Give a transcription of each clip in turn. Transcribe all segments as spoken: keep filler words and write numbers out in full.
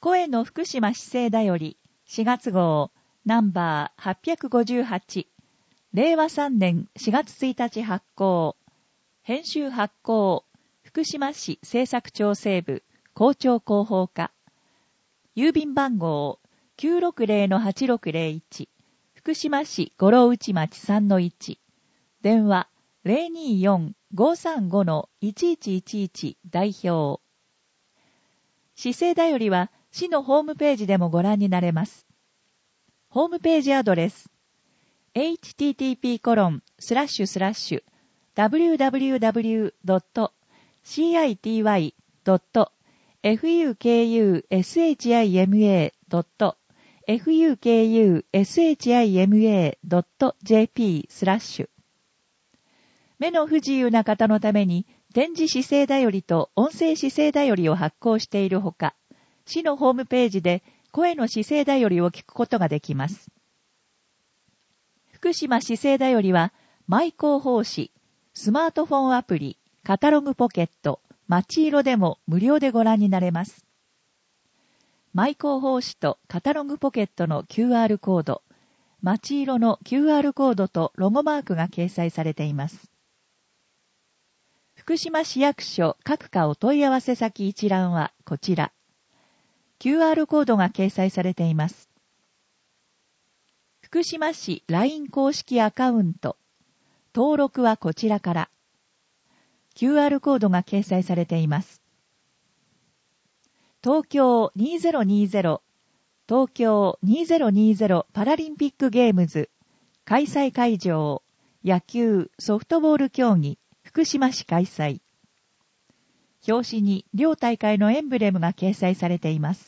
声の福島市政だよりしがつ号ナンバーはっぴゃくごじゅうはち、れいわさんねんしがつついたち発行、編集発行、福島市政策調整部校長広報課、郵便番号 きゅうろくぜろのはちろくぜろいち、福島市五郎内町 さんのいち、電話 ゼロにーよん ごーさんご のいちいちいちいち 代表。市政だよりは市のホームページでもご覧になれます。ホームページアドレス エイチティーティーピーコロンスラッシュスラッシュダブリューダブリューダブリュードットシーアイティーワイドットエフユーケーユーエスエイチアイエムエードットエフユーケーユーエスエイチアイエムエードットジェーピー スラッシュ。目の不自由な方のために点字市政だよりと音声市政だよりを発行しているほか、市のホームページで声の市政だよりを聞くことができます。福島市政だよりは、マイ広報誌、スマートフォンアプリ、カタログポケット、まちいろでも無料でご覧になれます。マイ広報誌とカタログポケットの キューアール コード、まちいろの キューアール コードとロゴマークが掲載されています。福島市役所各課お問い合わせ先一覧はこちら。キューアール コードが掲載されています。福島市 ライン 公式アカウント。登録はこちらから。キューアール コードが掲載されています。東京にせんにじゅう、東京にせんにじゅうパラリンピックゲームズ、開催会場、野球・ソフトボール競技、福島市開催。表紙に両大会のエンブレムが掲載されています。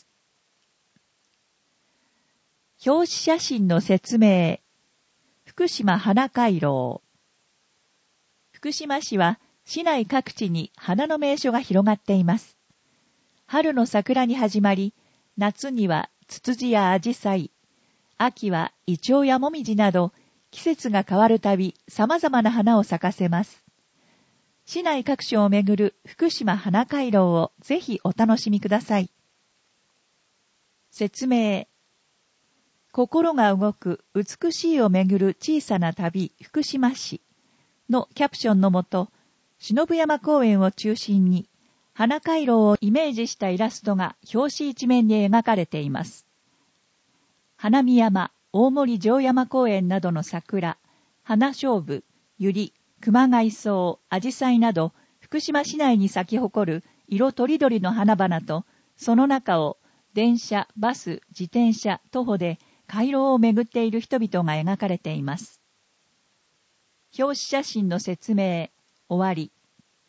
表紙写真の説明。福島花回廊。福島市は市内各地に花の名所が広がっています。春の桜に始まり、夏にはツツジやアジサイ、秋はイチョウやモミジなど、季節が変わるたび様々な花を咲かせます。市内各所を巡る福島花回廊をぜひお楽しみください。説明。心が動く美しいを巡る小さな旅福島市のキャプションのもと、篠山公園を中心に花回廊をイメージしたイラストが表紙一面に描かれています。花見山、大森城山公園などの桜、花菖蒲、百合、熊谷草、アジサイなど福島市内に咲き誇る色とりどりの花々と、その中を電車、バス、自転車、徒歩で回廊を巡っている人々が描かれています。表紙写真の説明、終わり。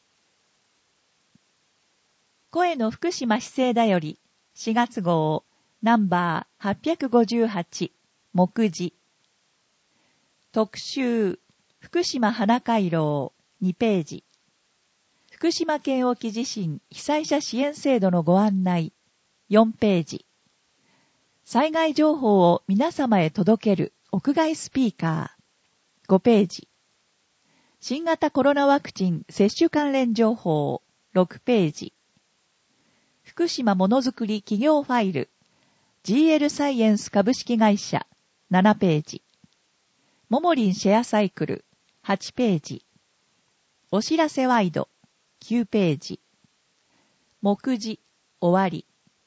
声の福島市政だよりしがつ号ナンバーはっぴゃくごじゅうはち目次特集福島花回廊にページ福島県沖地震被災者支援制度のご案内よんページ災害情報を皆様へ届ける屋外スピーカーごページ新型コロナワクチン接種関連情報ろくページ福島ものづくり企業ファイル ジーエル サイエンス株式会社ななページももりんシェアサイクルはちページお知らせワイドきゅうページ目次終わり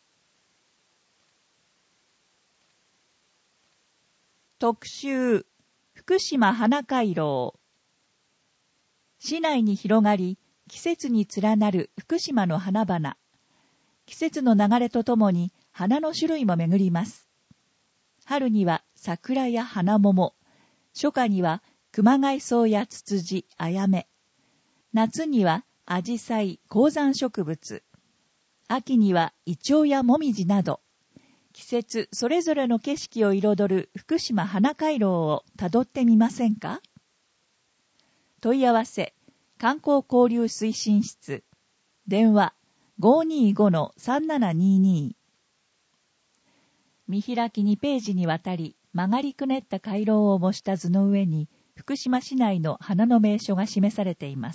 特集福島花回廊市内に広がり季節に連なる福島の花々季節の流れとともに花の種類も巡ります。春には桜や花桃、初夏には熊谷草やツツジ、アヤメ、夏にはアジサイ、高山植物、秋にはイチョウやモミジなど、季節それぞれの景色を彩る福島花回廊をたどってみませんか？問い合わせ、観光交流推進室、電話、ごーにーごのさんななにーにー 見開きにページにわたり曲がりくねった回廊を模した図の上に福島市内の花の名所が示されています。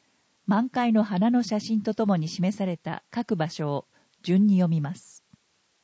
満開の花の写真とともに示された各場所を順に読みます。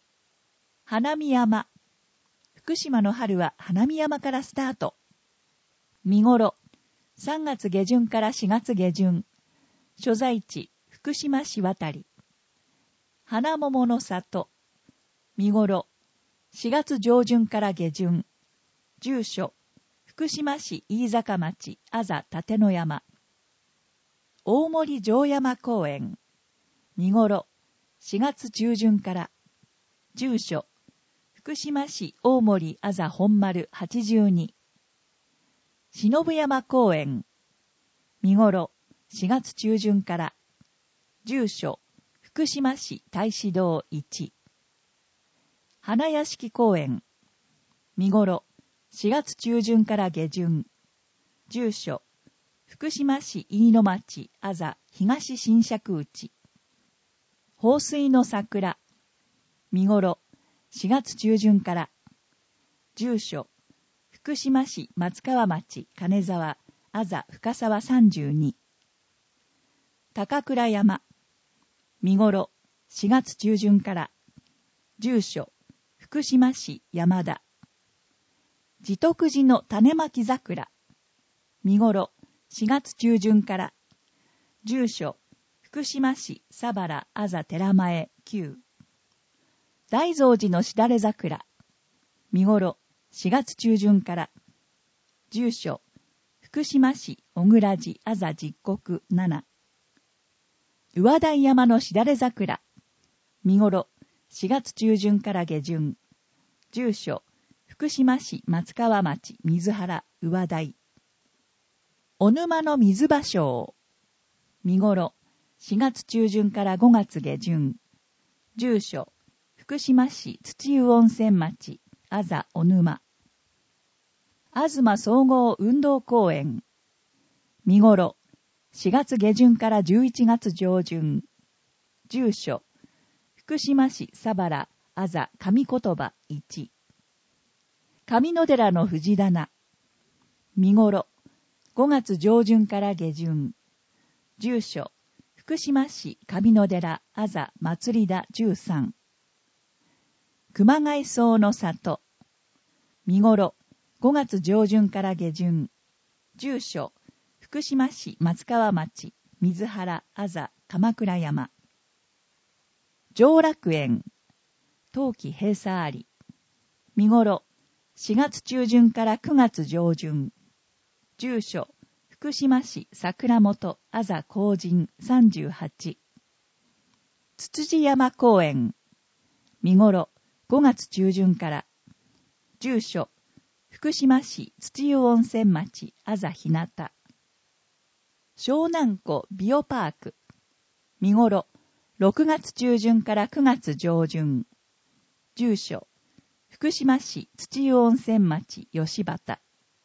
花見山。福島の春は花見山からスタート。見頃。さんがつ下旬からしがつ下旬。所在地、福島市渡り。花桃の里。見頃。しがつ上旬から下旬。住所、福島市飯坂町、あざ立野山。大森城山公園。見頃。しがつ中旬から。住所、福島市大森あざ本丸はちじゅうに。忍山公園。見頃。しがつ中旬から。住所、福島市太子堂いち。花屋敷公園。見頃。しがつ中旬から下旬。住所、福島市飯野町あざ東新釈内。放水の桜。見頃。しがつ中旬から。住所、福島市松川町金沢あざ深沢さんじゅうに。高倉山。見頃。しがつ中旬から。住所、福島市山田。地徳寺の種まき桜。見頃。しがつ中旬から。住所、福島市佐原あざ寺前きゅう。大蔵寺のしだれ桜。見頃。しがつ中旬から。住所、福島市小倉寺あざ実国なな。上台山のしだれ桜。見頃。しがつ中旬から下旬。住所、福島市松川町水原上台。小沼の水芭蕉。見頃。しがつ中旬からごがつ下旬。住所、福島市土湯温泉町あざ小沼。東総合運動公園。見頃。しがつ下旬からじゅういちがつ上旬。住所、福島市佐原あざ上言葉いち。上野寺の藤棚。見頃。ごがつ上旬から下旬。住所、福島市上野寺あざ祭田じゅうさん。熊谷草の里。見頃。ごがつ上旬から下旬。住所、福島市松川町水原あざ鎌倉山。上楽園。冬季閉鎖あり。見頃。しがつ中旬からくがつ上旬。住所、福島市桜本あざ後人さんじゅうはち。つつじ山公園。見頃。ごがつ中旬から。住所、福島市土湯温泉町あざひなた。湘南湖ビオパーク。見頃。ろくがつ中旬からくがつ上旬。住所、福島市土湯温泉町吉畑。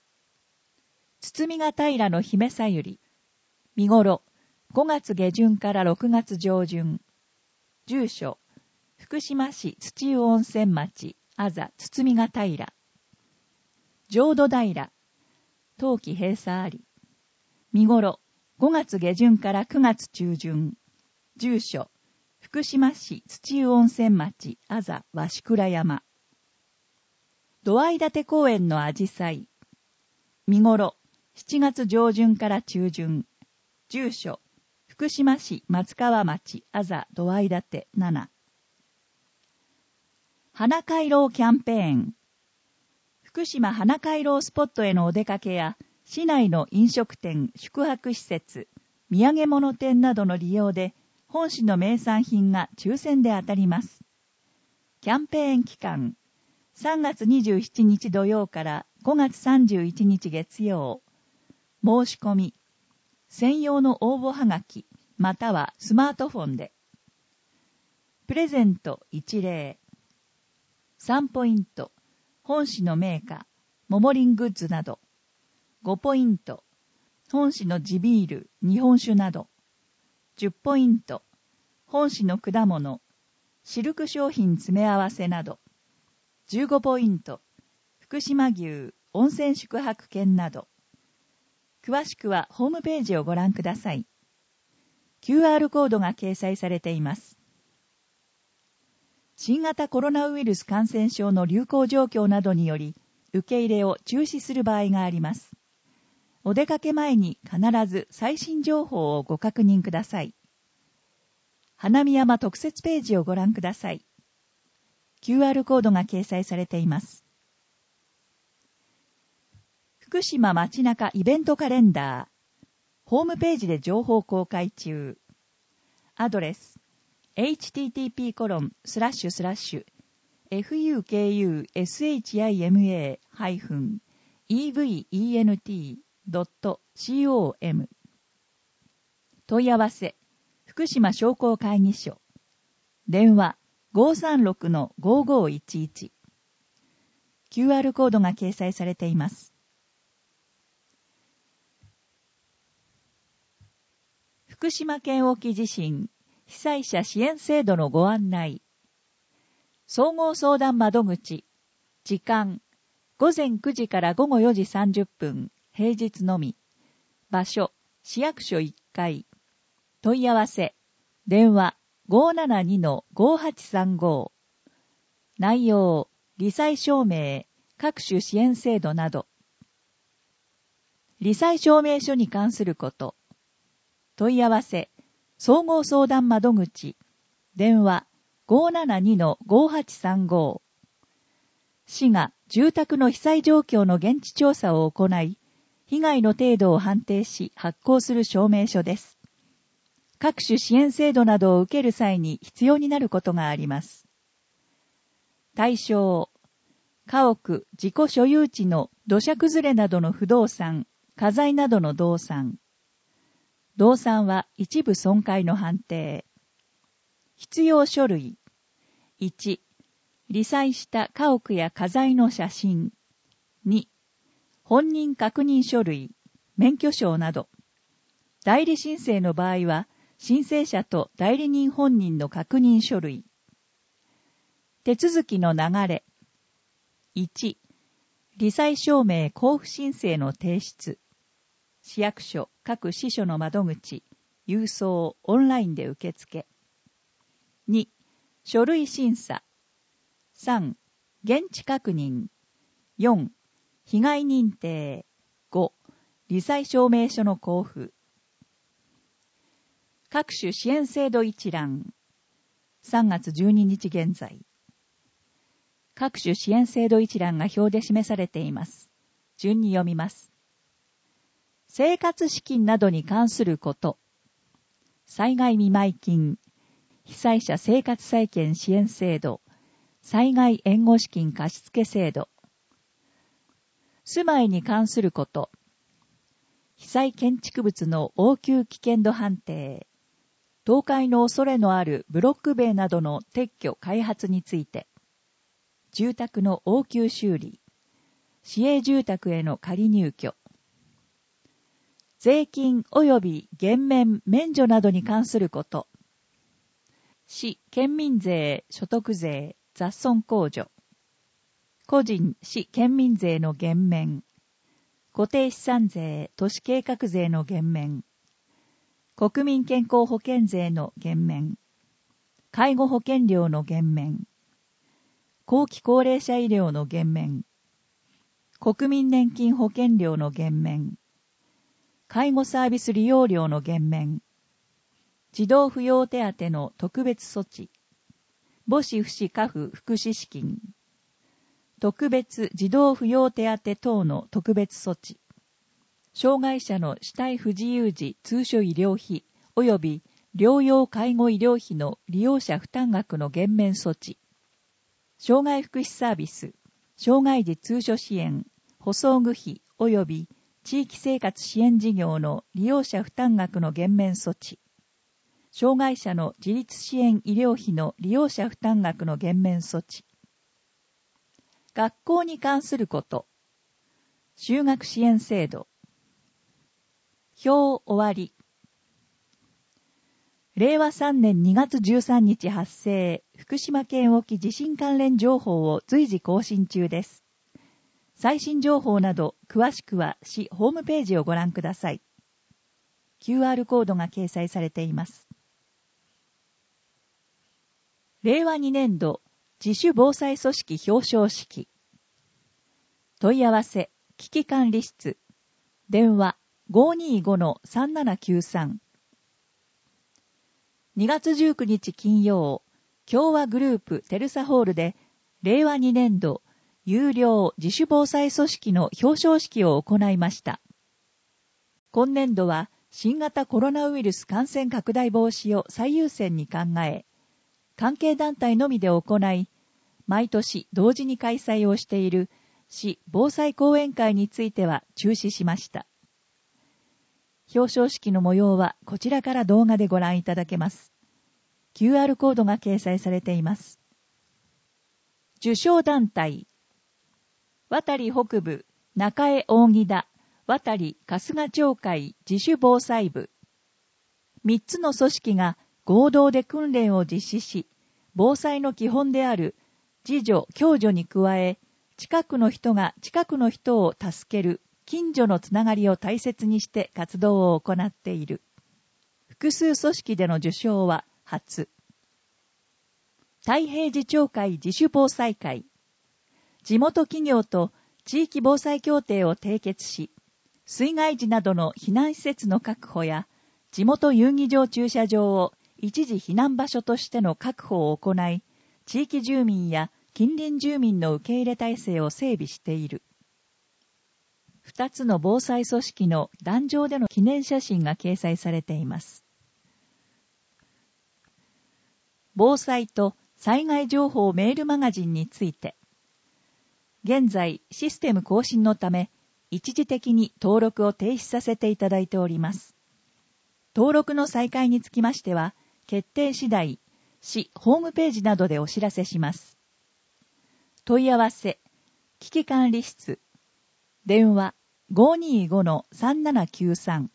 堤ヶ平の姫さゆり。見頃。ごがつ下旬からろくがつ上旬。住所、福島市土湯温泉町あざ堤ヶ平。浄土平。冬季閉鎖あり。見頃。ごがつ下旬からくがつ中旬。住所、福島市土湯温泉町あざ鷲倉山。土合立公園のあじさい。見頃。しちがつ上旬から中旬。住所、福島市松川町あざ土合立なな。花回廊キャンペーン。福島花回廊スポットへのお出かけや、市内の飲食店、宿泊施設、土産物店などの利用で、本市の名産品が抽選で当たります。キャンペーン期間、さんがつにじゅうしちにち土曜からごがつさんじゅういちにち月曜。申し込み、専用の応募はがき、またはスマートフォンで。プレゼントいちれい。さんポイント、本市のメーカー、モモリングッズなど。ごポイント、本市の地ビール、日本酒など。じゅっポイント、本市の果物、シルク商品詰め合わせなど。じゅうごポイント、福島牛、温泉宿泊券など。詳しくはホームページをご覧ください。キューアール コードが掲載されています。 新型コロナウイルス感染症の流行状況などにより、受け入れを中止する場合があります。お出かけ前に必ず最新情報をご確認ください。花見山特設ページをご覧ください。キューアール コードが掲載されています。福島街中イベントカレンダー。ホームページで情報公開中。アドレス エイチティーティーピーコロンスラッシュスラッシュエフユーケーユーエスエイチアイエムエーハイフンイーブイイーエヌティードットコム 問い合わせ福島商工会議所電話 ごーさんろくのごーごーいちいち キューアール コードが掲載されています。福島県沖地震被災者支援制度のご案内。総合相談窓口。時間。ごぜんくじからごごよじさんじゅっぷん。平日のみ。場所。市役所いっかい。問い合わせ。電話。ごーななにのごーはちさんご。内容。罹災証明。各種支援制度など。罹災証明書に関すること。問い合わせ。総合相談窓口。電話 ごーななにのごーはちさんご。市が住宅の被災状況の現地調査を行い、被害の程度を判定し発行する証明書です。各種支援制度などを受ける際に必要になることがあります。対象。家屋、自己所有地の土砂崩れなどの不動産、家財などの動産。動産は一部損壊の判定。必要書類。いち、罹災した家屋や家財の写真。に、本人確認書類、免許証など。代理申請の場合は、申請者と代理人本人の確認書類。手続きの流れ。いち、罹災証明交付申請の提出。市役所、各支所の窓口、郵送、オンラインで受付。に、書類審査。さん、現地確認。よん、被害認定。ご、罹災証明書の交付。各種支援制度一覧。さんがつじゅうににち現在。各種支援制度一覧が表で示されています。順に読みます。生活資金などに関すること。災害見舞金、被災者生活再建支援制度、災害援護資金貸付制度。住まいに関すること。被災建築物の応急危険度判定、倒壊の恐れのあるブロック塀などの撤去開発について。住宅の応急修理、市営住宅への仮入居。税金及び減免、免除などに関すること。市、県民税、所得税、雑損控除。個人、市、県民税の減免。固定資産税、都市計画税の減免。国民健康保険税の減免。介護保険料の減免。後期高齢者医療の減免。国民年金保険料の減免。介護サービス利用料の減免。児童扶養手当の特別措置。母子父子家父福祉資金。特別児童扶養手当等の特別措置。障害者の肢体不自由時通所医療費及び療養介護医療費の利用者負担額の減免措置。障害福祉サービス、障害時通所支援、補装具費及び地域生活支援事業の利用者負担額の減免措置。障害者の自立支援医療費の利用者負担額の減免措置。学校に関すること。就学支援制度。表終わり。れいわさんねんにがつじゅうさんにち発生、福島県沖地震関連情報を随時更新中です。最新情報など詳しくは市ホームページをご覧ください。キューアール コードが掲載されています。れいわにねんど自主防災組織表彰式。問い合わせ、危機管理室。電話 ごーにーごのさんななきゅうさん。にがつじゅうくにち金曜、共和グループテルサホールで、れいわにねんど有料自主防災組織の表彰式を行いました。今年度は新型コロナウイルス感染拡大防止を最優先に考え、関係団体のみで行い、毎年同時に開催をしている市防災講演会については中止しました。表彰式の模様はこちらから動画でご覧いただけます。キューアール コードが掲載されています。受賞団体。渡北部中江扇田渡春日町会自主防災部。三つの組織が合同で訓練を実施し、防災の基本である自助・共助に加え、近くの人が近くの人を助ける近所のつながりを大切にして活動を行っている。複数組織での受賞は初。太平寺町会自主防災会。地元企業と地域防災協定を締結し、水害時などの避難施設の確保や、地元遊技場駐車場を一時避難場所としての確保を行い、地域住民や近隣住民の受け入れ体制を整備している。二つの防災組織の壇上での記念写真が掲載されています。防災と災害情報メールマガジンについて、現在システム更新のため、一時的に登録を停止させていただいております。登録の再開につきましては、決定次第、市ホームページなどでお知らせします。問い合わせ、危機管理室、電話 ごーにーごのさんななきゅうさん。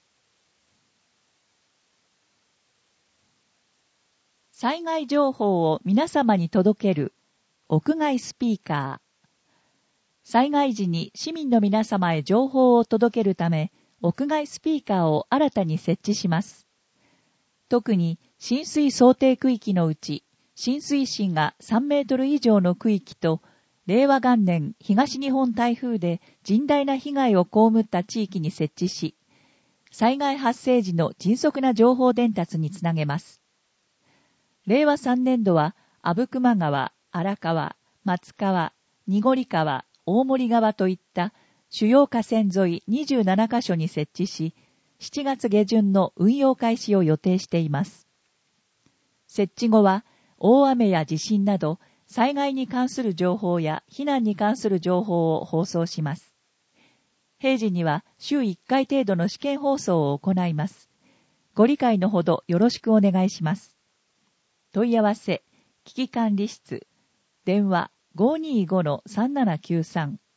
災害情報を皆様に届ける屋外スピーカー。災害時に市民の皆様へ情報を届けるため、屋外スピーカーを新たに設置します。特に浸水想定区域のうち、浸水深がさんメートル以上の区域と、れいわ元年東日本台風で甚大な被害を被った地域に設置し、災害発生時の迅速な情報伝達につなげます。れいわさんねんどは、阿武隈川、荒川、松川、濁川、大森川といった主要河川沿いにじゅうななカ所に設置し、しちがつげじゅんの運用開始を予定しています。設置後は、大雨や地震など、災害に関する情報や避難に関する情報を放送します。平時には週いっかい程度の試験放送を行います。ご理解のほどよろしくお願いします。問い合わせ、危機管理室、電話 ごーにーごのさんななきゅうさん。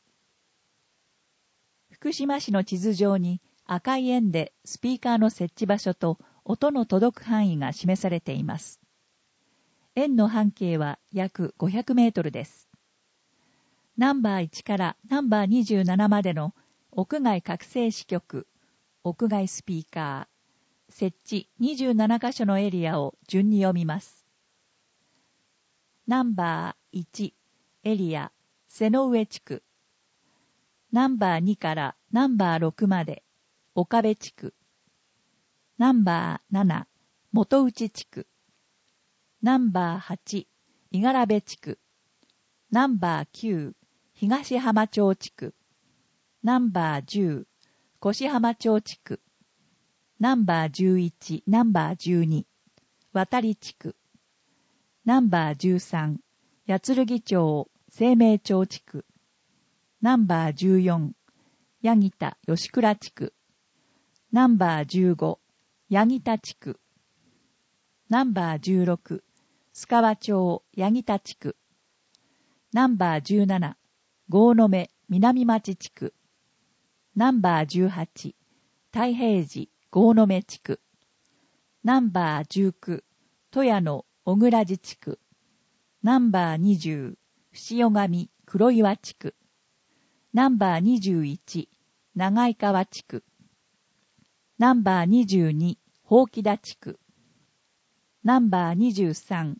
福島市の地図上に赤い円でスピーカーの設置場所と音の届く範囲が示されています。円の半径は約ごひゃくメートルです。ナンバーいちからナンバーにじゅうななまでの屋外拡声支局、屋外スピーカー、設置にじゅうななカ所のエリアを順に読みます。ナンバーいち、エリア、瀬の上地区。ナンバーにからナンバーろくまで、岡部地区。ナンバーなな、元内地区。ナンバーはち、伊柄部地区。ナンバーきゅう、東浜町地区。ナンバーじゅう、越浜町地区。ナンバーじゅういち、ナンバーじゅうに、渡地区。ナンバーじゅうさん、八剣町、生命町地区。ナンバーじゅうよん、八木田吉倉地区。ナンバーじゅうご、八木田地区。ナンバーじゅうろく、須川町八木田地区。ナンバーじゅうなな、郷野目南町地区。ナンバーじゅうはち、太平寺郷野目地区。ナンバーじゅうきゅう、富谷の小倉寺地区。ナンバーにじゅう、伏代上黒岩地区。ナンバーにじゅういち、長井川地区。ナンバーにじゅうに、宝木田地区。ナンバーにじゅうさん、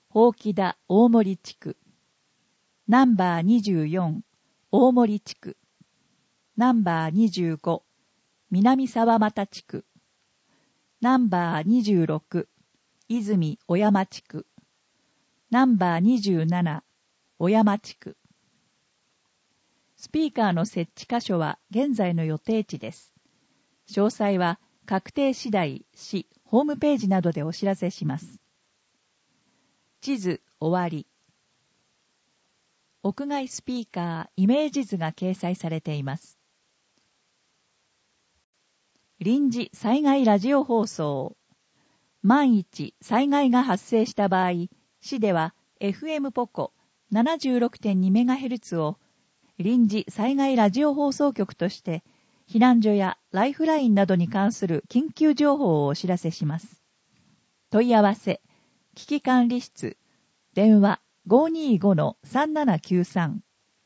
宝木田大森地区。ナンバーにじゅうよん、大森地区。ナンバーにじゅうご、南沢又地区。ナンバーにじゅうろく、泉小山地区。ナンバーにじゅうなな、小山地区。スピーカーの設置箇所は現在の予定地です。詳細は確定次第市ホームページなどでお知らせします。地図終わり。屋外スピーカーイメージ図が掲載されています。臨時災害ラジオ放送。万一災害が発生した場合、市では エフエム ポコ ななじゅうろくてんにメガヘルツ を臨時災害ラジオ放送局として避難所やライフラインなどに関する緊急情報をお知らせします。問い合わせ、危機管理室、電話 ごーにーごのさんななきゅうさん。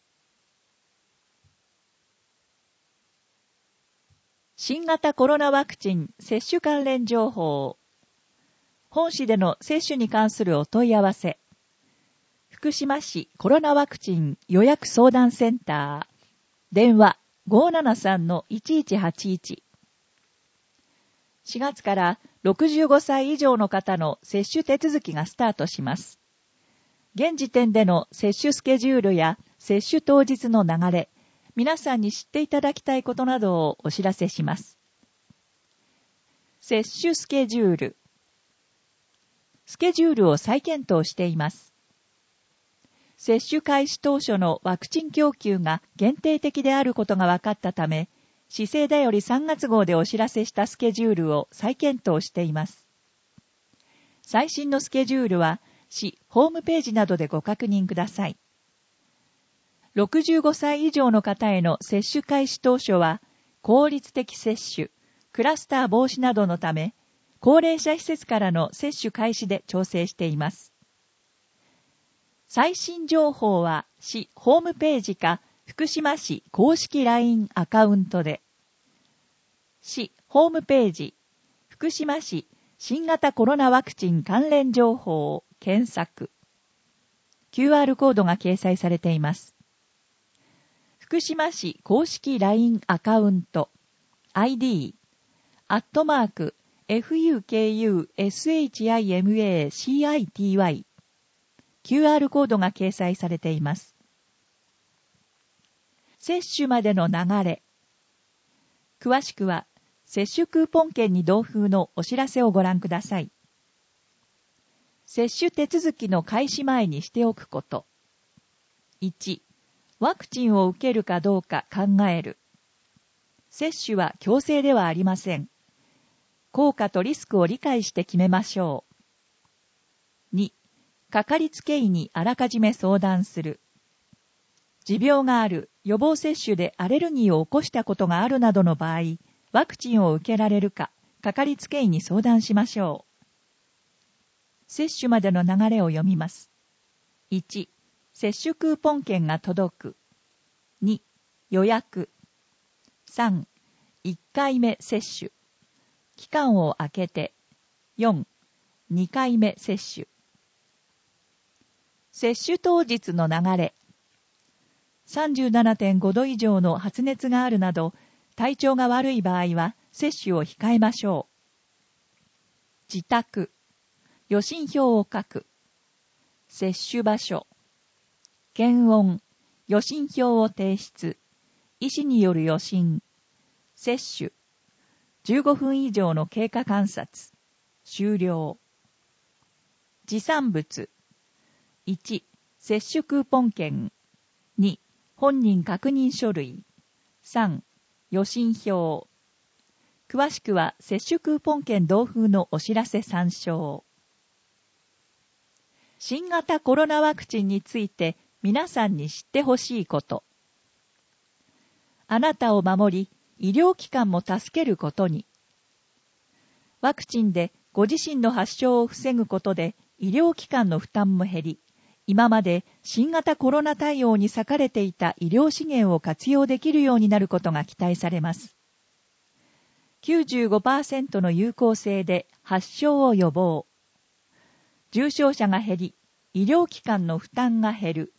新型コロナワクチン接種関連情報。本市での接種に関するお問い合わせ。福島市コロナワクチン予約相談センター。電話 ごーななさんのいちいちはちいち。しがつからろくじゅうごさい以上の方の接種手続きがスタートします。現時点での接種スケジュールや接種当日の流れ、皆さんに知っていただきたいことなどをお知らせします。接種スケジュール。スケジュールを再検討しています。接種開始当初のワクチン供給が限定的であることが分かったため、市政だよりさんがつ号でお知らせしたスケジュールを再検討しています。最新のスケジュールは、市ホームページなどでご確認ください。ろくじゅうごさい以上の方への接種開始当初は、効率的接種、クラスター防止などのため、高齢者施設からの接種開始で調整しています。最新情報は市ホームページか福島市公式 ライン アカウントで。市ホームページ、福島市新型コロナワクチン関連情報を検索。キューアール コードが掲載されています。福島市公式 ライン アカウント アイディー アットマーク エフユーケーユーエスエイチアイエムエーシーアイティーワイ キューアール コードが掲載されています。接種までの流れ。詳しくは接種クーポン券に同封のお知らせをご覧ください。接種手続きの開始前にしておくこと。いち、ワクチンを受けるかどうか考える。接種は強制ではありません。効果とリスクを理解して決めましょう。に、かかりつけ医にあらかじめ相談する。持病がある、予防接種でアレルギーを起こしたことがあるなどの場合、ワクチンを受けられるか、かかりつけ医に相談しましょう。接種までの流れを読みます。いち、接種クーポン券が届く。に、予約。さん、いっかいめ接種。期間を空けて。よん、にかいめ接種。接種当日の流れ。さんじゅうななてんごど以上の発熱があるなど、体調が悪い場合は接種を控えましょう。自宅。予診票を書く。接種場所。検温。予診票を提出。医師による予診。接種。じゅうごふん以上の経過観察。終了。持参物。いち、接種クーポン券。に、本人確認書類。さん、予診票。詳しくは接種クーポン券同封のお知らせ参照。新型コロナワクチンについて皆さんに知ってほしいこと。あなたを守り、医療機関も助けることに。ワクチンでご自身の発症を防ぐことで医療機関の負担も減り、今まで新型コロナ対応に割かれていた医療資源を活用できるようになることが期待されます。きゅうじゅうごパーセント の有効性で発症を予防。重症者が減り、 医療機関の負担が減る。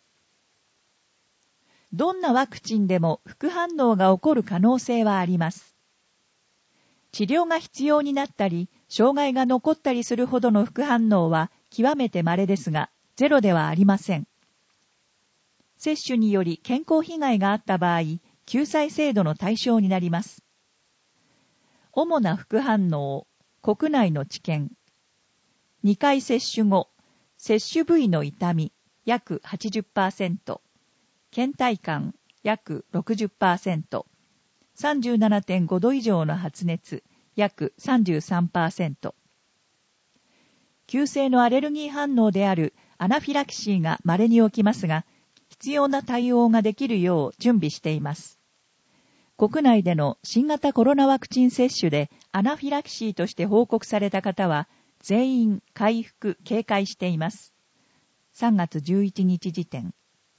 どんなワクチンでも副反応が起こる可能性はあります。治療が必要になったり、障害が残ったりするほどの副反応は極めて稀ですが、ゼロではありません。接種により健康被害があった場合、救済制度の対象になります。主な副反応、国内の知見。にかい接種後、接種部位の痛み、約 はちじゅっパーセント、倦怠感、約 ろくじゅっパーセント、さんじゅうななてんご 度以上の発熱、約 さんじゅうさんパーセント。急性のアレルギー反応であるアナフィラキシーが稀に起きますが、必要な対応ができるよう準備しています。国内での新型コロナワクチン接種でアナフィラキシーとして報告された方は、全員回復・軽快しています。さんがつじゅういちにち時点。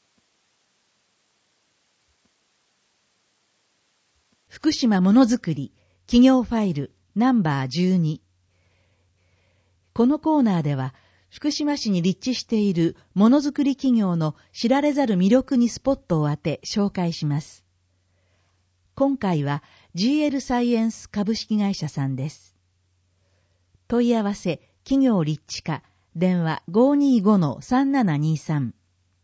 福島ものづくり企業ファイルナンバーじゅうに。このコーナーでは、福島市に立地しているものづくり企業の知られざる魅力にスポットを当て紹介します。今回は ジーエル サイエンス株式会社さんです。問い合わせ企業立地課電話 ごーにーごのさんななにーさん。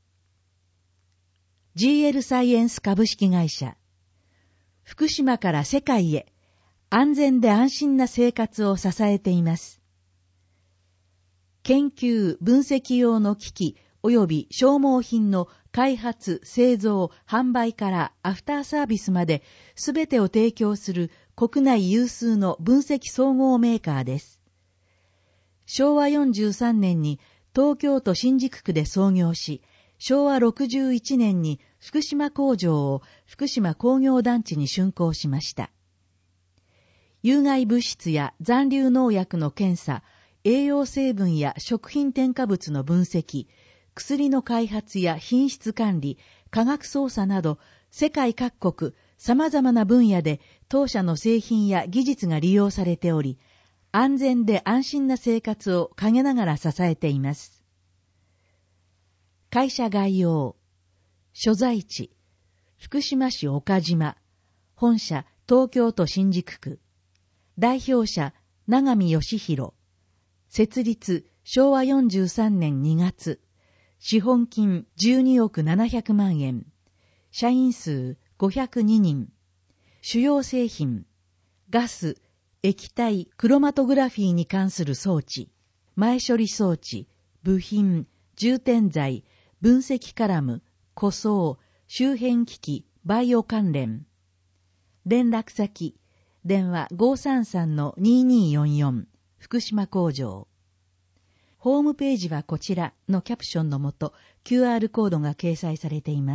ジーエル サイエンス株式会社、福島から世界へ安全で安心な生活を支えています。研究・分析用の機器及び消耗品の開発・製造・販売からアフターサービスまで全てを提供する国内有数の分析総合メーカーです。しょうわよんじゅうさんねんに東京都新宿区で創業し、しょうわろくじゅういちねんに福島工場を福島工業団地に竣工しました。有害物質や残留農薬の検査、栄養成分や食品添加物の分析、薬の開発や品質管理、科学捜査など、世界各国様々な分野で当社の製品や技術が利用されており、安全で安心な生活を陰ながら支えています。会社概要。所在地、福島市岡島。本社、東京都新宿区。代表者、永見義弘。設立、しょうわよんじゅうさんねんにがつ。資本金じゅうにおくななひゃくまんえん。社員数ごひゃくににん。主要製品、ガス、液体、クロマトグラフィーに関する装置、前処理装置、部品、充填剤、分析カラム、塗装、周辺機器、バイオ関連。連絡先、電話 ごーさんさんのにーにーよんよん、福島工場。ホームページはこちらのキャプションのもと キューアール コードが掲載されています。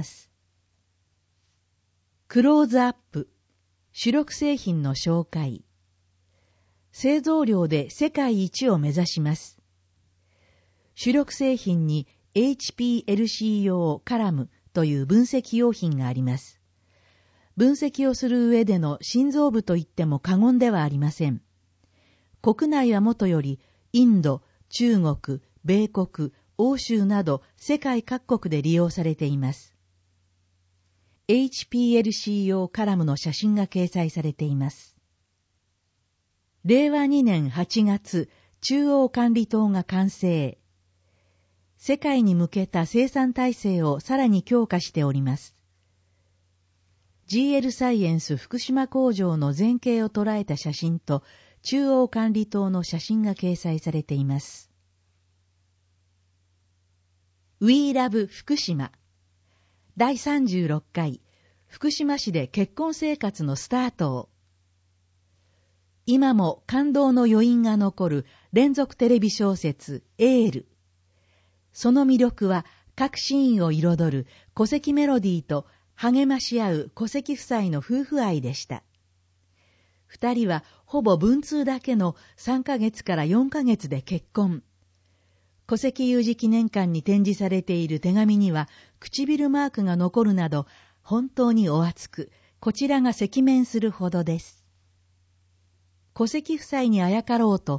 クローズアップ、主力製品の紹介。製造量で世界一を目指します。主力製品に エイチピーエルシー 用カラムという分析用品があります。分析をする上での心臓部と言っても過言ではありません。国内はもとよりインド、中国、米国、欧州など世界各国で利用されています。エイチピーエルシー 用カラムの写真が掲載されています。れいわにねんはちがつ、中央管理棟が完成。世界に向けた生産体制をさらに強化しております。ジーエル サイエンス福島工場の前景を捉えた写真と中央管理棟の写真が掲載されています。We Love 福島だいさんじゅうろっかい福島市で結婚生活のスタートを。今も感動の余韻が残る連続テレビ小説エール。その魅力は各シーンを彩る戸籍メロディーと励まし合う戸籍夫妻の夫婦愛でした。二人はほぼ文通だけのさんかげつからよんかげつで結婚。戸籍有事記念館に展示されている手紙には唇マークが残るなど本当にお熱く、こちらが赤面するほどです。戸籍夫妻にあやかろうと、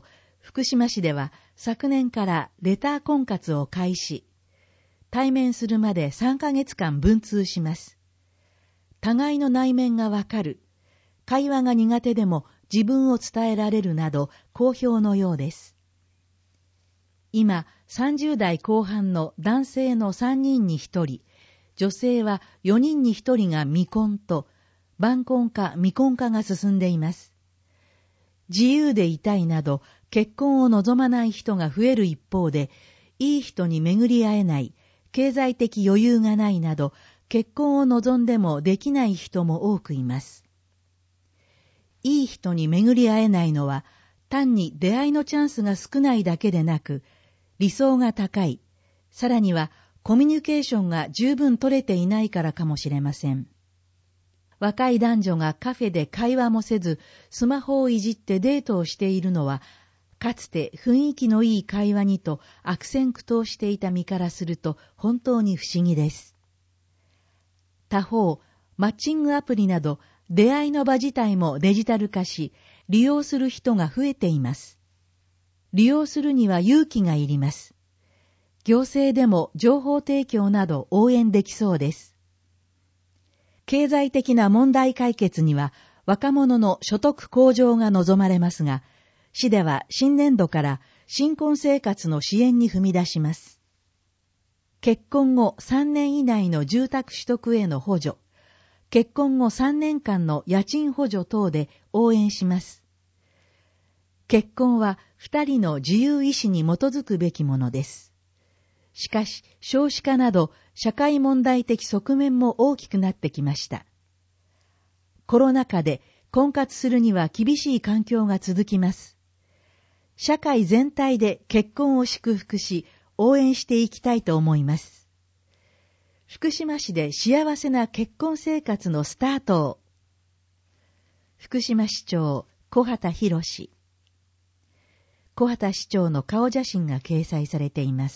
福島市では昨年からレター婚活を開始。対面するまでさんかげつかん文通します。互いの内面がわかる。会話が苦手でも自分を伝えられるなど好評のようです。今、さんじゅうだいこう半の男性のさんにんにひとり、女性はよにんにひとりが未婚と、晩婚化未婚化が進んでいます。自由でいたいなど結婚を望まない人が増える一方で、いい人に巡り会えない、経済的余裕がないなど結婚を望んでもできない人も多くいます。いい人に巡り会えないのは単に出会いのチャンスが少ないだけでなく、理想が高い、さらにはコミュニケーションが十分取れていないからかもしれません。若い男女がカフェで会話もせず、スマホをいじってデートをしているのは、かつて雰囲気のいい会話にと悪戦苦闘していた身からすると本当に不思議です。他方、マッチングアプリなど出会いの場自体もデジタル化し、利用する人が増えています。利用するには勇気がいります。行政でも情報提供など応援できそうです。経済的な問題解決には若者の所得向上が望まれますが、市では新年度から新婚生活の支援に踏み出します。結婚後さんねん以内の住宅取得への補助、結婚後さんねんかんの家賃補助等で応援します。結婚は二人の自由意志に基づくべきものです。しかし、少子化など社会問題的側面も大きくなってきました。コロナ禍で婚活するには厳しい環境が続きます。社会全体で結婚を祝福し、応援していきたいと思います。福島市で幸せな結婚生活のスタートを。福島市長小畑博士。小畑市長の顔写真が掲載されています。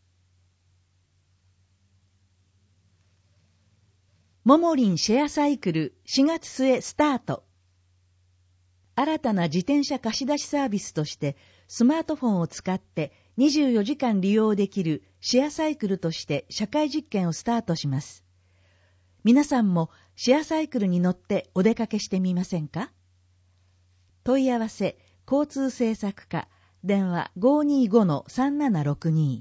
ももりんシェアサイクルしがつ末スタート。新たな自転車貸し出しサービスとしてスマートフォンを使ってにじゅうよじかん利用できるシェアサイクルとして社会実験をスタートします。皆さんもシェアサイクルに乗ってお出かけしてみませんか？問い合わせ交通政策課電話 ごーにーごのさんななろくに。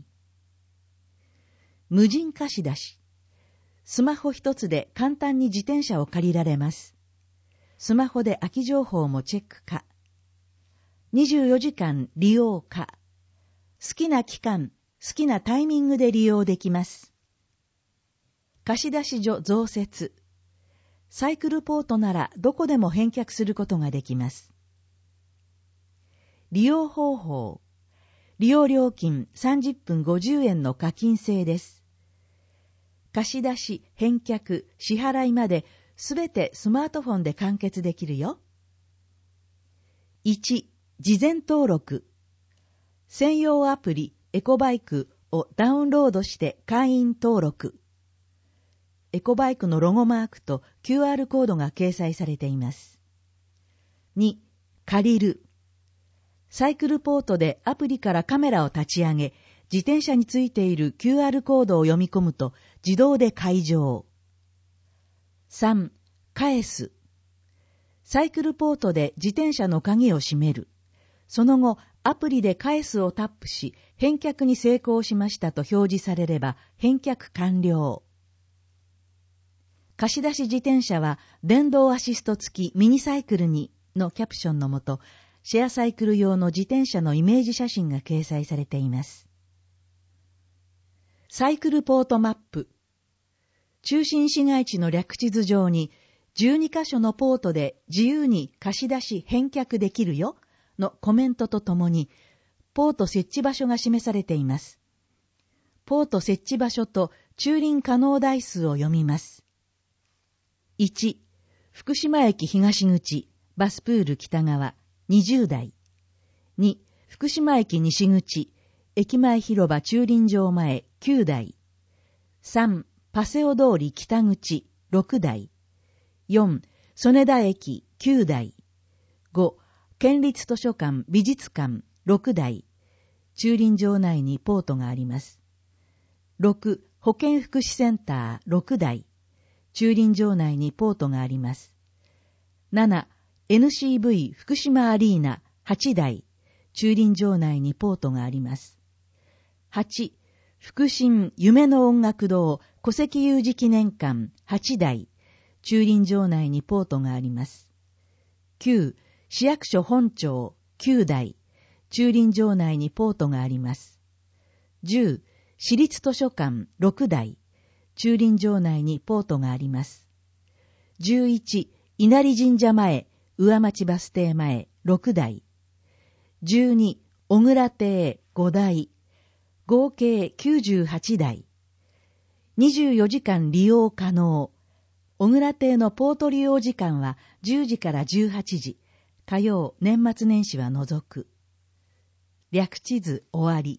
無人貸し出し。スマホ一つで簡単に自転車を借りられます。スマホで空き情報もチェック可。にじゅうよじかん利用可。好きな期間、好きなタイミングで利用できます。貸し出し所増設。サイクルポートならどこでも返却することができます。利用方法。利用料金さんじゅっぷんごじゅうえんの課金制です。貸し出し、返却、支払いまで、すべてスマートフォンで完結できるよ。いち. 事前登録。専用アプリ、エコバイクをダウンロードして会員登録。エコバイクのロゴマークと キューアール コードが掲載されています。に. 借りる。サイクルポートでアプリからカメラを立ち上げ、自転車についている キューアール コードを読み込むと自動で解錠。さん. 返す。サイクルポートで自転車の鍵を閉める。その後、アプリで返すをタップし、返却に成功しましたと表示されれば返却完了。貸し出し自転車は電動アシスト付きミニサイクルにのキャプションのもと、シェアサイクル用の自転車のイメージ写真が掲載されています。サイクルポートマップ。中心市街地の略地図上にじゅうにかしょのポートで自由に貸し出し返却できるよのコメントとともに、ポート設置場所が示されています。ポート設置場所と駐輪可能台数を読みます。いち. 福島駅東口、バスプール北側、にじゅうだい。に. 福島駅西口、駅前広場駐輪場前、きゅうだい。さん. パセオ通り北口、ろくだい。よん. 曽根田駅、きゅうだい。ご. 県立図書館美術館、 ろくだい、駐輪場内にポートがあります。ろく、保健福祉センターろくだい、駐輪場内にポートがあります。なな、エヌシーブイ 福島アリーナはちだい、駐輪場内にポートがあります。はち、福神夢の音楽堂戸籍有事記念館はちだい、駐輪場内にポートがあります。きゅう、市役所本庁きゅうだい、駐輪場内にポートがあります。じゅう、市立図書館ろくだい、駐輪場内にポートがあります。じゅういち、稲荷神社前、上町バス停前ろくだい。じゅうに、小倉邸ごだい、合計きゅうじゅうはちだい。にじゅうよじかん利用可能。小倉邸のポート利用時間はじゅうじからじゅうはちじ、火曜、年末年始は除く。略地図終わり。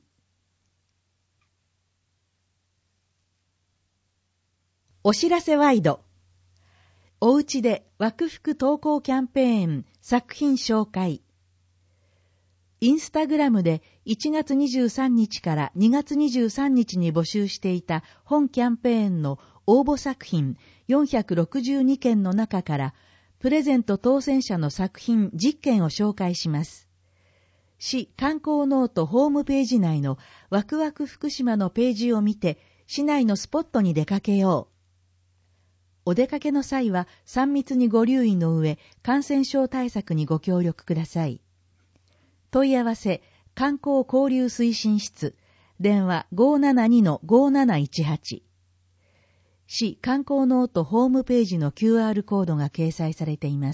お知らせワイド。おうちで枠福投稿キャンペーン作品紹介。インスタグラムでいちがつにじゅうさんにちからにがつにじゅうさんにちに募集していた本キャンペーンの応募作品よんひゃくろくじゅうにけんの中からプレゼント当選者の作品じゅっけんを紹介します。市観光ノートホームページ内のワクワク福島のページを見て市内のスポットに出かけよう。お出かけの際はさん密にご留意の上、感染症対策にご協力ください。問い合わせ、観光交流推進室、電話 ごーななにのごーなないちはち。市観光ノートホームページの キューアール コードが掲載されています。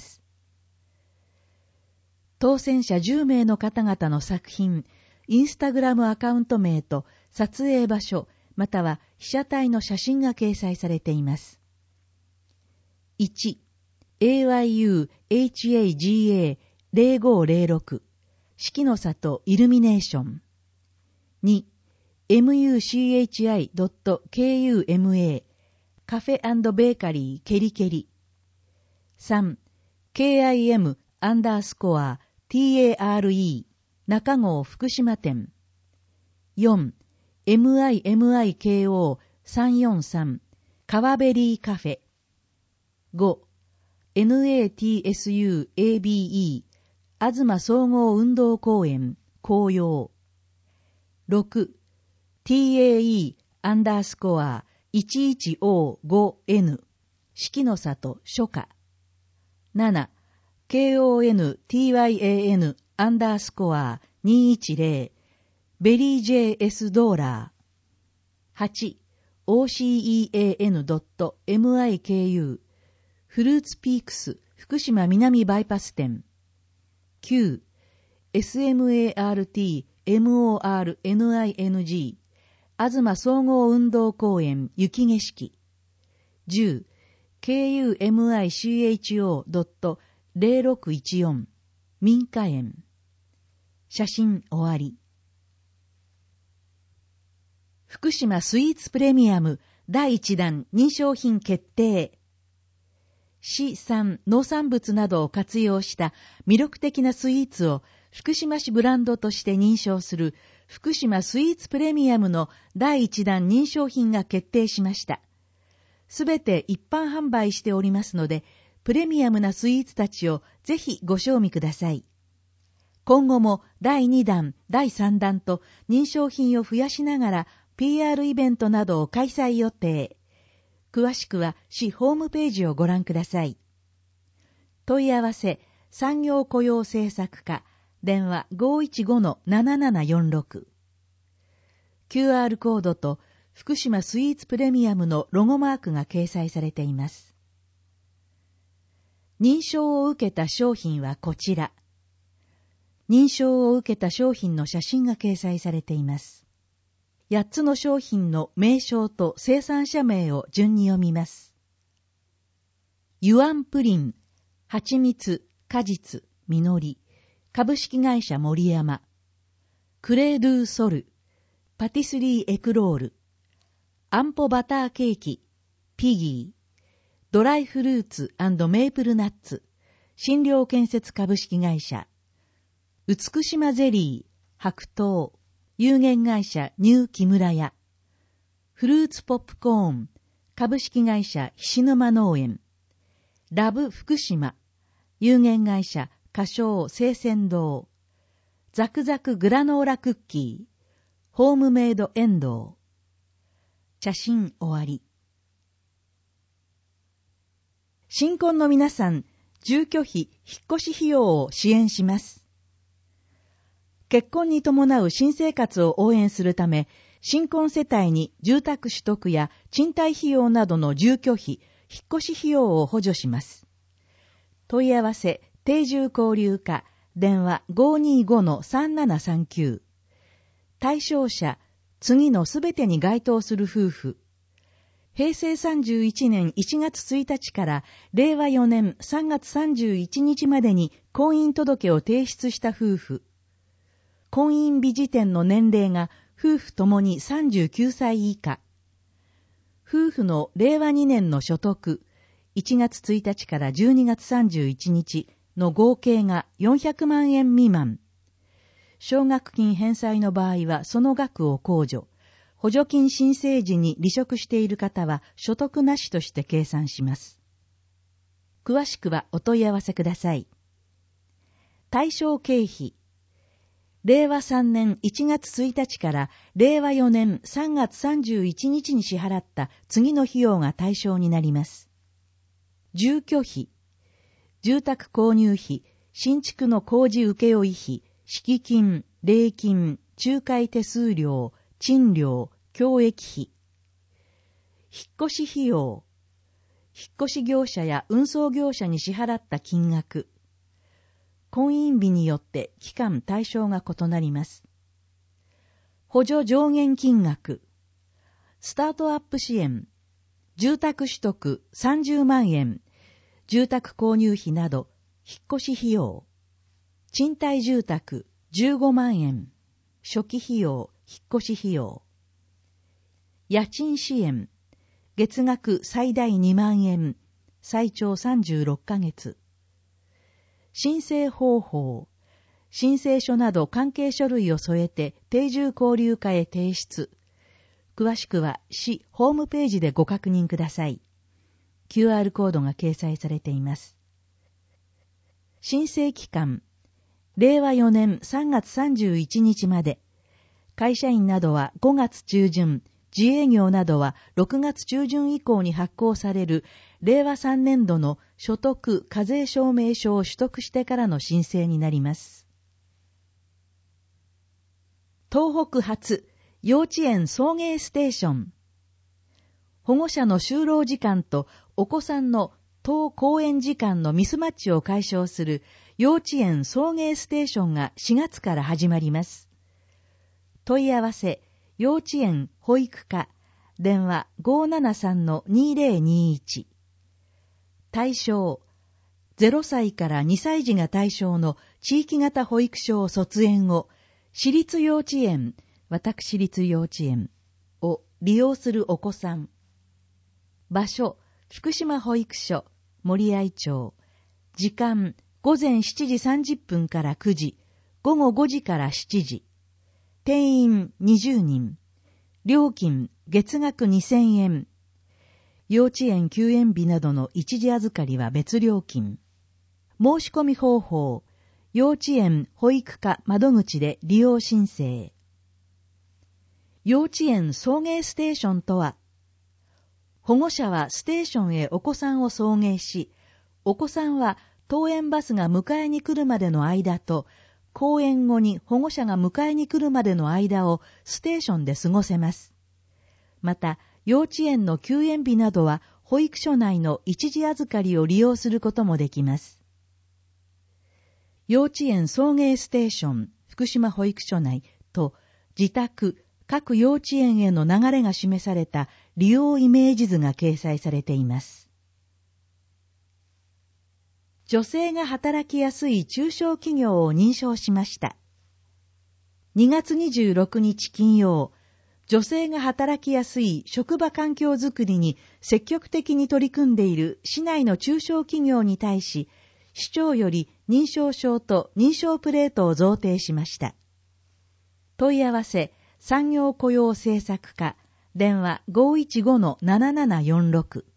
当選者じゅうめいの方々の作品、インスタグラムアカウント名と撮影場所、または被写体の写真が掲載されています。いち、エーワイユーエイチエージーエーゼロごゼロろく 四季の里イルミネーション。に、エムユーシーエイチアイドットケーユーエムエー カフェ&ベーカリーケリケリ。さん、ケーアイエム アンダースコア ティーエーアールイー 中郷福島店。よん、エムアイエムアイケーオーさんよんさん 川ベリーカフェ。ご、エヌエーティーエスユーエービーイー 東総合運動公園紅葉。ろく、ティーエーイー アンダースコアいちいちゼロごエヌ 四季の里初夏。なな、ケーオーエヌティーワイエーエヌ アンダースコアにいちゼロベリー ジェーエス ドーラー。はち、オーシーイーエーエヌドットエムアイケーユー フルーツピークス福島南バイパス店。きゅう、エスエムエーアールティーエムオーアールエヌアイエヌジー 東総合運動公園雪景色。じゅう、ケーユーエムアイシーエイチオードットゼロろくいちよん 民家園。写真終わり。福島スイーツプレミアムだいいちだん認証品決定。市産農産物などを活用した魅力的なスイーツを福島市ブランドとして認証する福島スイーツプレミアムのだいいちだん認証品が決定しました。すべて一般販売しておりますので、プレミアムなスイーツたちをぜひご賞味ください。今後もだいにだん、だいさんだんと認証品を増やしながら ピーアール イベントなどを開催予定。詳しくは市ホームページをご覧ください。問い合わせ、産業雇用政策課、電話 ごーいちごのななななよんろく。キューアール コードと福島スイーツプレミアムのロゴマークが掲載されています。認証を受けた商品はこちら。認証を受けた商品の写真が掲載されています。やっつの商品の名称と生産者名を順に読みます。ユアンプリン、はちみつ、果実、みのり、株式会社森山、クレードゥーソル、パティスリーエクロール、アンポバターケーキ、ピギー、ドライフルーツ&メープルナッツ、新寮建設株式会社、美島ゼリー、 白桃、有限会社ニュー木村屋、フルーツポップコーン、株式会社菱沼農園、ラブ福島、有限会社花椒清泉堂、ザクザクグラノーラクッキー、ホームメイドエンドウ。写真終わり。新婚の皆さん、住居費、引っ越し費用を支援します。結婚に伴う新生活を応援するため、新婚世帯に住宅取得や賃貸費用などの住居費、引っ越し費用を補助します。問い合わせ、定住交流課、電話 ごーにーごのさんななさんきゅう。対象者、次のすべてに該当する夫婦。平成さんじゅういちねんいちがつついたちかられいわよねんさんがつさんじゅういちにちまでに婚姻届を提出した夫婦。婚姻日時点の年齢が夫婦ともにさんじゅうきゅうさい以下。夫婦のれいわにねんの所得、いちがつついたちからじゅうにがつさんじゅういちにちの合計がよんひゃくまんえん未満。奨学金返済の場合はその額を控除。補助金申請時に離職している方は所得なしとして計算します。詳しくはお問い合わせください。対象経費。れいわさんねんいちがつついたちかられいわよねんさんがつさんじゅういちにちに支払った次の費用が対象になります。住居費。住宅購入費、新築の工事請負費、敷金、礼金、仲介手数料、賃料、教育費。引っ越し費用。引っ越し業者や運送業者に支払った金額。婚姻日によって期間対象が異なります。補助上限金額。スタートアップ支援。住宅取得さんじゅうまんえん。住宅購入費など、引っ越し費用。賃貸住宅じゅうごまんえん。初期費用。引っ越し費用。家賃支援。月額最大にまんえん。最長さんじゅうろっかげつ。申請方法。申請書など関係書類を添えて定住交流課へ提出。詳しくは市ホームページでご確認ください。キューアール コードが掲載されています。申請期間。れいわよねんさんがつさんじゅういちにちまで。会社員などはごがつちゅうじゅん、自営業などはろくがつちゅうじゅん以降に発行されるれいわさんねんどの所得課税証明書を取得してからの申請になります。東北発幼稚園送迎ステーション。保護者の就労時間とお子さんの登校園時間のミスマッチを解消する幼稚園送迎ステーションがしがつから始まります。問い合わせ、幼稚園保育課、電話 ごーななさんのにーぜろにーいち。対象、ゼロさいからにさい児が対象の地域型保育所を卒園後、私立幼稚園、私立幼稚園を利用するお子さん。場所、福島保育所、森合町。時間、ごぜんしちじさんじゅっぷんからくじ、ごごごじからしちじ。定員にじゅうにん。料金、月額にせんえん。幼稚園休園日などの一時預かりは別料金。申し込み方法、幼稚園保育課窓口で利用申請。幼稚園送迎ステーションとは、保護者はステーションへお子さんを送迎し、お子さんは登園バスが迎えに来るまでの間と、公演後に保護者が迎えに来るまでの間をステーションで過ごせます。また、幼稚園の休園日などは保育所内の一時預かりを利用することもできます。幼稚園送迎ステーション、福島保育所内と自宅、各幼稚園への流れが示された利用イメージ図が掲載されています。女性が働きやすい中小企業を認証しました。にがつにじゅうろくにち金曜、女性が働きやすい職場環境づくりに積極的に取り組んでいる市内の中小企業に対し、市長より認証証と認証プレートを贈呈しました。 問い合わせ産業雇用政策課電話 ごいちごのななななよんろく。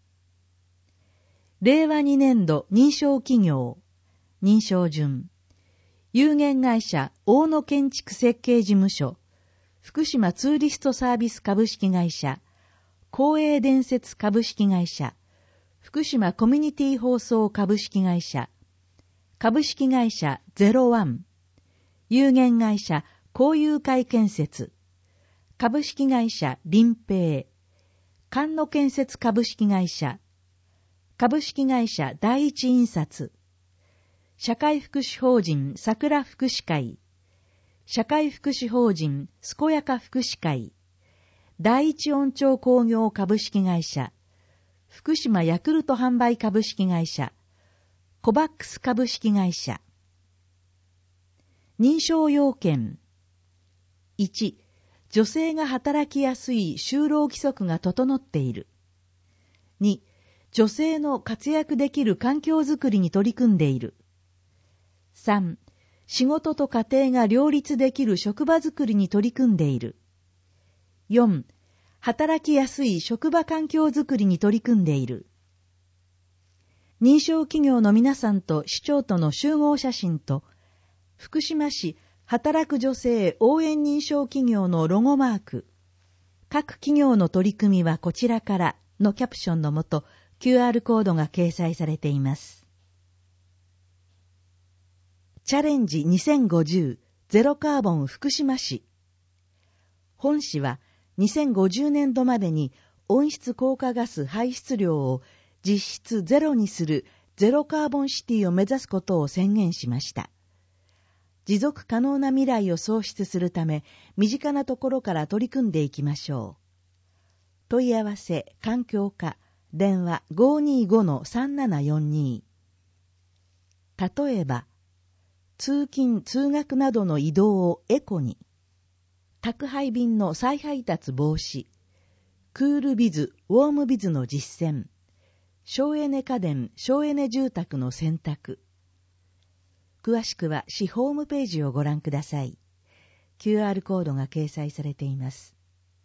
れいわにねんど認証企業認証順有限会社大野建築設計事務所福島ツーリストサービス株式会社光栄伝説株式会社福島コミュニティ放送株式会社株式会社ゼロワン有限会社交友会建設株式会社林平菅野建設株式会社株式会社第一印刷社会福祉法人桜福祉会社会福祉法人健やか福祉会第一音調工業株式会社福島ヤクルト販売株式会社コバックス株式会社認証要件いち女性が働きやすい就労規則が整っている。に女性の活躍できる環境づくりに取り組んでいる。さん仕事と家庭が両立できる職場づくりに取り組んでいる。よん働きやすい職場環境づくりに取り組んでいる。認証企業の皆さんと市長との集合写真と、福島市働く女性応援認証企業のロゴマーク、各企業の取り組みはこちらからのキャプションのもと、キューアール コードが掲載されています。チャレンジにせんごじゅうゼロカーボン福島市。本市はにせんごじゅうねんどまでに温室効果ガス排出量を実質ゼロにするゼロカーボンシティを目指すことを宣言しました。持続可能な未来を創出するため、身近なところから取り組んでいきましょう。問い合わせ環境課電話 ごーにーごのさんななよんに。例えば、通勤・通学などの移動をエコに、宅配便の再配達防止、クールビズ・ウォームビズの実践、省エネ家電・省エネ住宅の選択。詳しくは市ホームページをご覧ください。キューアール コードが掲載されています。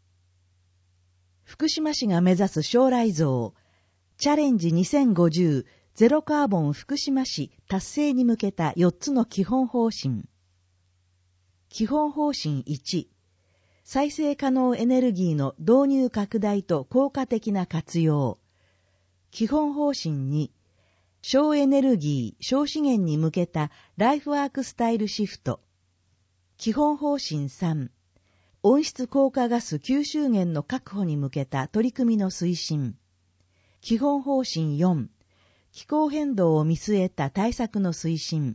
福島市が目指す将来像、チャレンジにせんごじゅうゼロカーボン福島市達成に向けたよっつの基本方針。基本方針いち、再生可能エネルギーの導入拡大と効果的な活用。基本方針に、省エネルギー、省資源に向けたライフワークスタイルシフト。基本方針さん、温室効果ガス吸収源の確保に向けた取り組みの推進。基本方針よん、気候変動を見据えた対策の推進。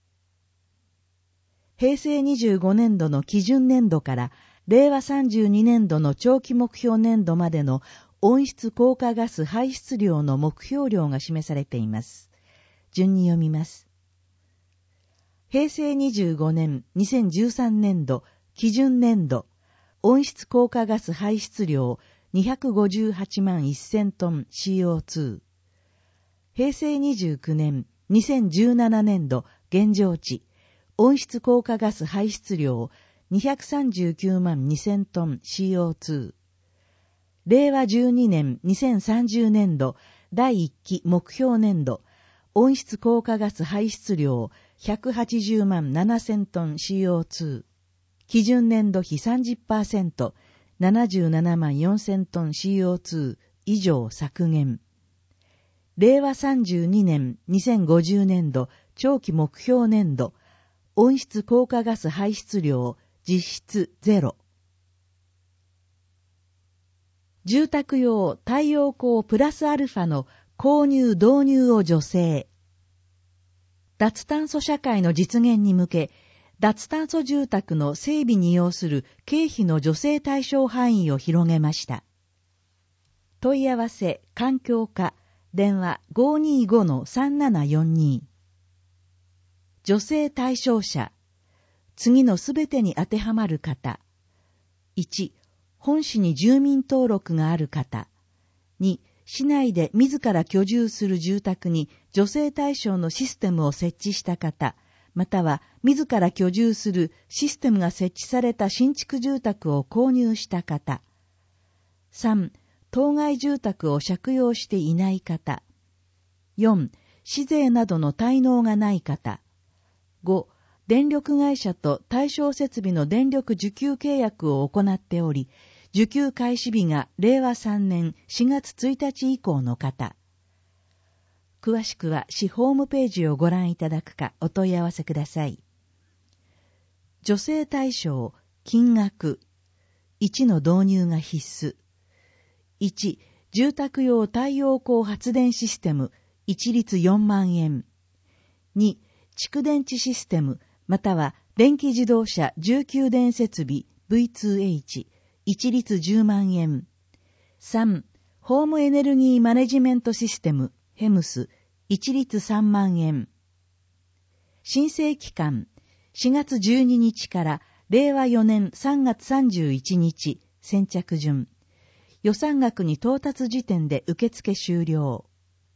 へいせいにじゅうごねんどの基準年度かられいわさんじゅうにねんどの長期目標年度までの温室効果ガス排出量の目標量が示されています。順に読みます。へいせいにじゅうごねんにせんじゅうさんねんど基準年度温室効果ガス排出量にひゃくごじゅうはちまんせんトン シーオーツー。へいせいにじゅうきゅうねんにせんじゅうななねんど現状値温室効果ガス排出量にひゃくさんじゅうきゅうまんにせんトン シーオーツー。れいわじゅうにねんにせんさんじゅうねんどだいいっき目標年度温室効果ガス排出量ひゃくはちじゅうまんななせんトン シーオーツー。基準年度比 さんじゅっパーセント、ななじゅうななまんよんせんトン シーオーツー 以上削減。れいわさんじゅうにねんにせんごじゅうねんど長期目標年度温室効果ガス排出量実質ゼロ。住宅用太陽光プラスアルファの購入導入を助成。脱炭素社会の実現に向け、脱炭素住宅の整備に要する経費の助成対象範囲を広げました。問い合わせ環境課電話 ごーにーごのさんななよんに。助成対象者。次のすべてに当てはまる方。いち、本市に住民登録がある方。に、市内で自ら居住する住宅に助成対象のシステムを設置した方、 または自ら居住するシステムが設置された新築住宅を購入した方。さん、当該住宅を借用していない方。よん、市税などの滞納がない方。ご、電力会社と対象設備の電力受給契約を行っており、受給開始日がれいわさんねんしがつついたち以降の方。詳しくは市ホームページをご覧いただくかお問い合わせください。助成対象、金額。いちの導入が必須。いち、住宅用太陽光発電システム、一律よんまんえん。に、蓄電池システム、または電気自動車重給電設備 ブイツーエイチ、一律じゅうまんえん。さん、ホームエネルギーマネジメントシステム、ヘムス、一律さんまんえん。申請期間、しがつじゅうににちかられいわよねんさんがつさんじゅういちにち、先着順。予算額に到達時点で受付終了。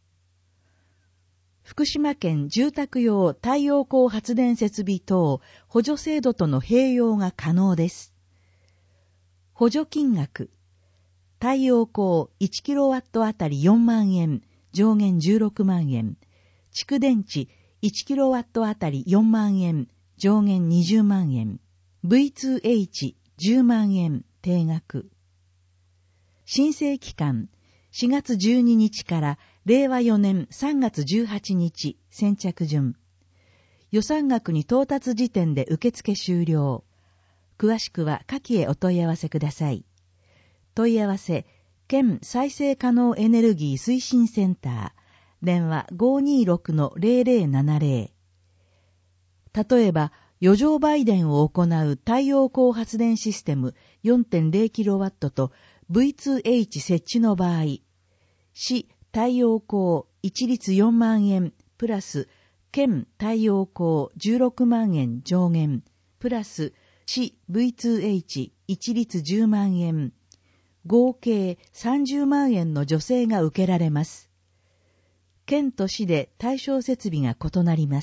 福島県住宅用太陽光発電設備等補助制度との併用が可能です。補助金額。太陽光いちキロワットあたりよんまんえん、上限じゅうろくまんえん。蓄電池いちキロワットあたりよんまんえん、上限にじゅうまんえん。ブイツーエイチじゅうまんえん、定額。申請期間、しがつじゅうににちかられいわよねんさんがつじゅうはちにち、先着順。予算額に到達時点で受付終了。詳しくは下記へお問い合わせください。問い合わせ、県再生可能エネルギー推進センター、電話 ごーにーろくのゼロゼロななゼロ。例えば、余剰売電を行う太陽光発電システム よんてんゼロキロワット と ブイツーエイチ 設置の場合、市太陽光一律よんまんえんプラス県太陽光じゅうろくまんえん上限プラス市 ブイツーエイチ 一律じゅうまんえん合計さんじゅうまんえんの助成が受けられます。県と市で対象設備が異なります。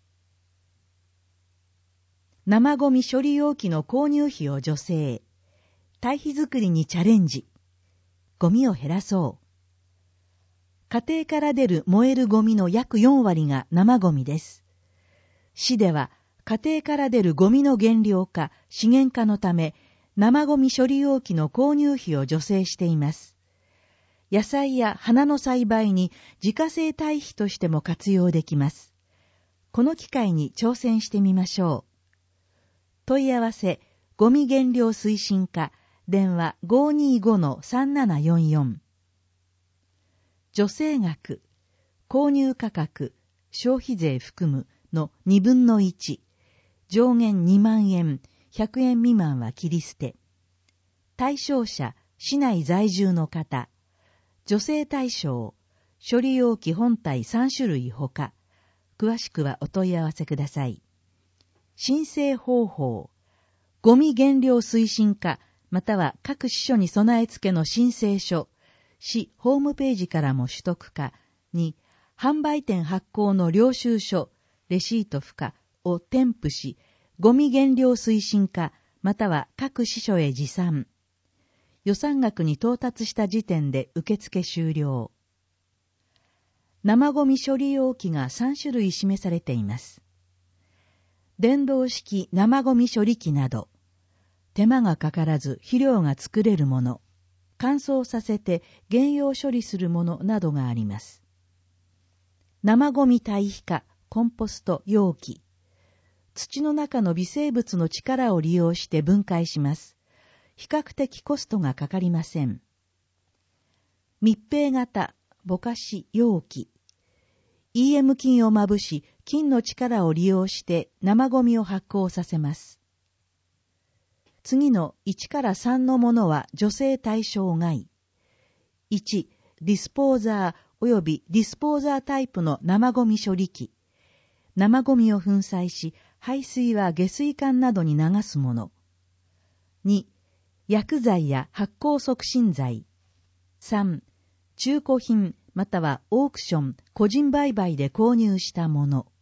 生ゴミ処理容器の購入費を助成。堆肥作りにチャレンジ。ゴミを減らそう。家庭から出る燃えるゴミの約よんわりが生ゴミです。市では家庭から出るゴミの減量化、資源化のため、生ゴミ処理容器の購入費を助成しています。野菜や花の栽培に自家製堆肥としても活用できます。この機会に挑戦してみましょう。問い合わせ、ゴミ減量推進課、電話 ごーにーごのさんななよんよん。助成額、購入価格、消費税含むのにぶんのいち、上限にまんえん、ひゃくえん未満は切り捨て。対象者、市内在住の方。助成対象、処理容器本体さんしゅるいほか。詳しくはお問い合わせください。申請方法、ゴミ減量推進課、または各支所に備え付けの申請書、市ホームページからも取得かに、販売店発行の領収書、レシート付加を添付し、ゴミ減量推進課、または各支所へ持参。予算額に到達した時点で受付終了。生ゴミ処理容器がさんしゅるい示されています。電動式生ゴミ処理機など、手間がかからず肥料が作れるもの、乾燥させて原用処理するものなどがあります。生ゴミ堆肥化、コンポスト容器。土の中の微生物の力を利用して分解します。比較的コストがかかりません。密閉型、ぼかし容器。イーエム 菌をまぶし、菌の力を利用して生ゴミを発酵させます。次のいちからさんのものは助成対象外。いち、ディスポーザー及びディスポーザータイプの生ゴミ処理機。生ゴミを粉砕し、排水は下水管などに流すもの。に、薬剤や発酵促進剤。さん、中古品またはオークション、個人売買で購入したもの。